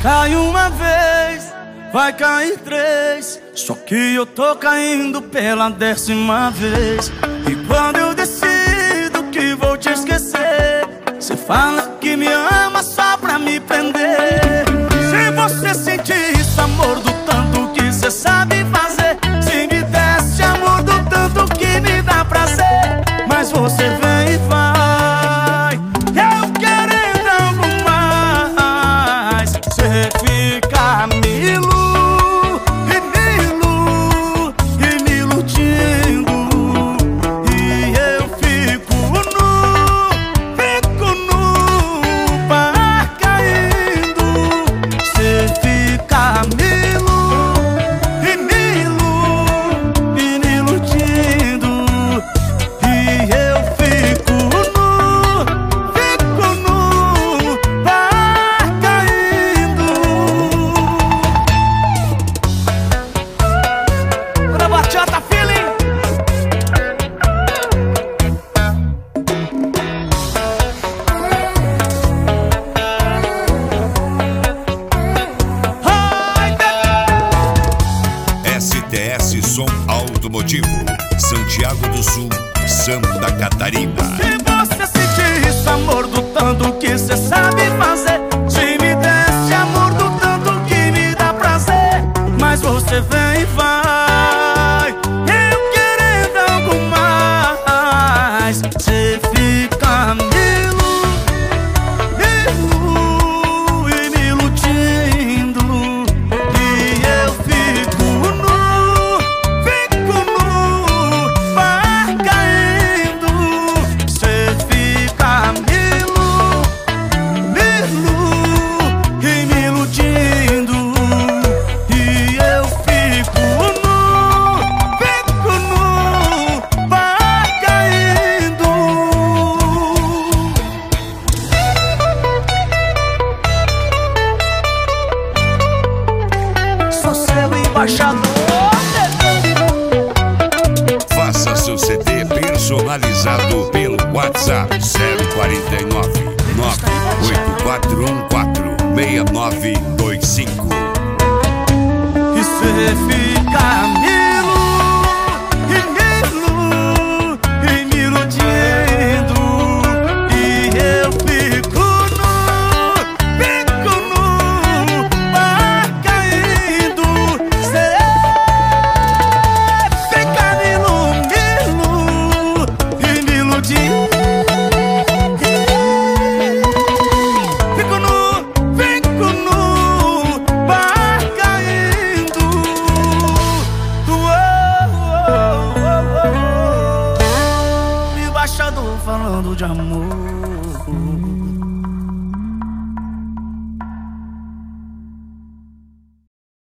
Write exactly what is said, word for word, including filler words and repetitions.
Cai uma vez, vai cair três, só que eu tô caindo pela décima vez. E quando eu decido que vou te esquecer, cê fala que me ama só pra me prender. Se você sentir esse amor do tanto que cê sabe fazer, se me desse amor do tanto que me dá prazer, mas você vem e vai, eu querendo algo mais. Cê fica me ilu, e me ilu, e me iludindo, e eu fico nu, fico nu, par caindo. Cê fica me ilu, e me ilu, e me iludindo, e eu fico nu, fico nu, par caindo. Bora bachata, feeling. Ai, S T S Som Automotivo, Santiago do Sul, Santa Catarina. se você sentir esse amor do tanto que cê sabe fazer, se me desse amor do tanto que me dá prazer, mas você vem e vai, eu querendo algo mais. Cê fica me ilu, me ilu, e me iludindo, e eu fico nu, fico nu, par caindo. Cê fica me ilu, me ilu, e me iludindo, e eu fico nu, fico nu, par caindo. Sou seu embaixador. Faça seu C D personalizado pelo WhatsApp zero quatro nove, nove oito quatro um quatro, seis nove dois cinco. E cê fica me ilu, e me ilu, e me iludindo, e eu fico nu, fico nu, par caindo. Cê fica me ilu, me ilu, e me iludindo, fico nu, fico nu, par caindo. Uou, uou, uou, uou. Embaixador falando de amor.